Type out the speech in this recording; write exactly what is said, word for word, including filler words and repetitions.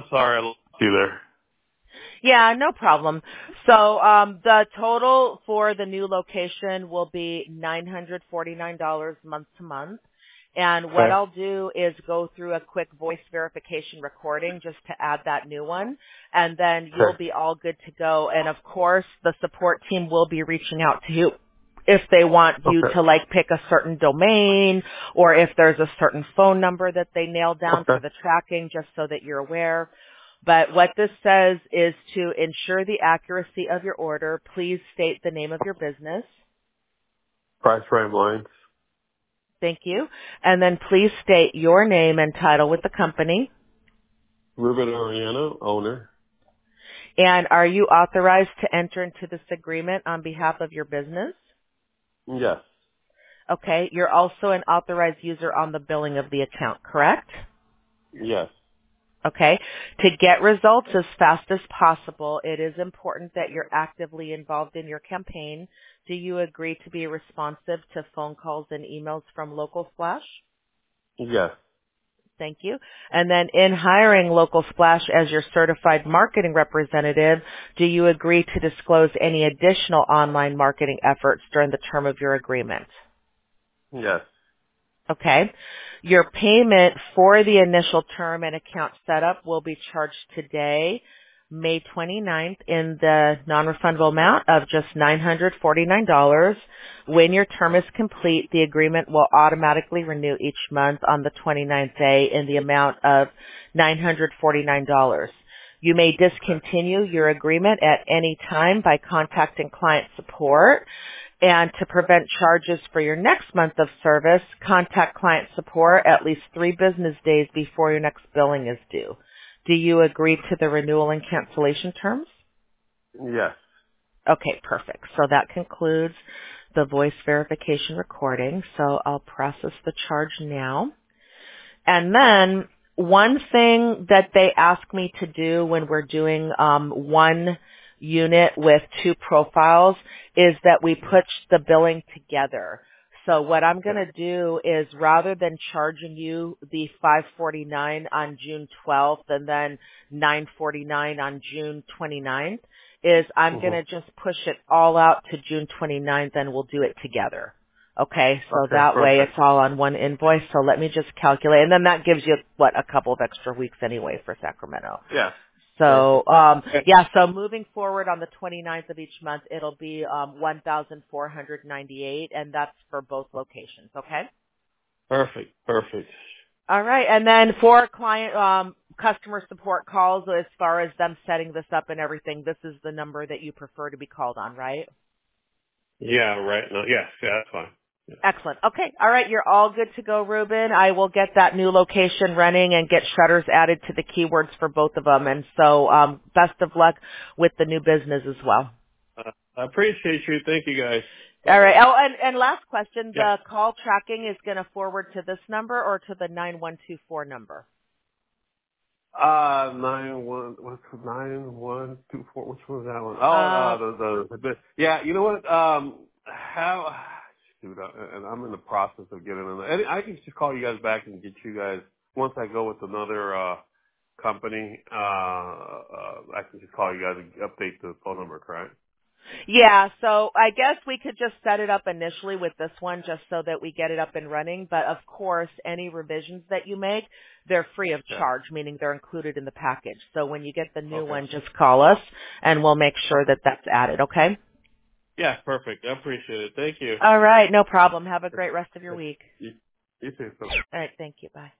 sorry I lost you there. Yeah, no problem. So um, the total for the new location will be nine hundred forty-nine dollars month to month. And what Okay. I'll do is go through a quick voice verification recording just to add that new one. And then you'll Okay. be all good to go. And of course, the support team will be reaching out to you if they want you Okay. to like pick a certain domain or if there's a certain phone number that they nail down for Okay. the tracking, just so that you're aware. But what this says is to ensure the accuracy of your order, please state the name of your business. Price frame lines. Thank you. And then please state your name and title with the company. Ruben Oriano, owner. And are you authorized to enter into this agreement on behalf of your business? Yes. Okay. You're also an authorized user on the billing of the account, correct? Yes. Okay. To get results as fast as possible, it is important that you're actively involved in your campaign. Do you agree to be responsive to phone calls and emails from Local Splash? Yes. Thank you. And then in hiring Local Splash as your certified marketing representative, do you agree to disclose any additional online marketing efforts during the term of your agreement? Yes. Okay. Your payment for the initial term and account setup will be charged today, May twenty-ninth, in the non-refundable amount of just nine hundred forty-nine dollars. When your term is complete, the agreement will automatically renew each month on the twenty-ninth day in the amount of nine hundred forty-nine dollars. You may discontinue your agreement at any time by contacting client support. And to prevent charges for your next month of service, contact client support at least three business days before your next billing is due. Do you agree to the renewal and cancellation terms? Yes. Okay, perfect. So that concludes the voice verification recording. So I'll process the charge now. And then one thing that they ask me to do when we're doing um, one unit with two profiles is that we put the billing together. So what I'm going Okay. to do is rather than charging you the five forty-nine on June twelfth and then nine forty-nine on June twenty-ninth, is I'm going Mm-hmm. to just push it all out to June twenty-ninth and we'll do it together. Okay, so Okay. that way it's Perfect. all on one invoice. So let me just calculate. And then that gives you, what, a couple of extra weeks anyway for Sacramento. Yeah. So, Perfect. um, Okay. yeah, so moving forward on the twenty-ninth of each month, it'll be um, one thousand four hundred ninety-eight, and that's for both locations, okay? Perfect. Perfect. All right, and then for client um, customer support calls, as far as them setting this up and everything, this is the number that you prefer to be called on, right? Yeah, right. No, yes. Yeah, that's fine. Yeah. Excellent. Okay. All right. You're all good to go, Ruben. I will get that new location running and get shutters added to the keywords for both of them. And so um, best of luck with the new business as well. Uh, I appreciate you. Thank you, guys. All right. Oh, and, and last question. Yeah. The call tracking is going to forward to this number or to the nine one two four number? Uh, nine one, what's the nine one two four? Which one was that one? Oh, Uh, uh, the, the, the, yeah, you know what, um, how, shoot, uh, and I'm in the process of getting in and I can just call you guys back and get you guys, once I go with another, uh, company, uh, uh, I can just call you guys and update the phone number, correct? yeah, so I guess we could just set it up initially with this one just so that we get it up and running. But of course, any revisions that you make, they're free of Yeah. charge, meaning they're included in the package. So when you get the new Okay. one, just call us and we'll make sure Okay. that that's added, okay? Yeah, perfect. I appreciate it. Thank you. All right, no problem. Have a great rest of your week. You, you too. Bye. All right, thank you. Bye.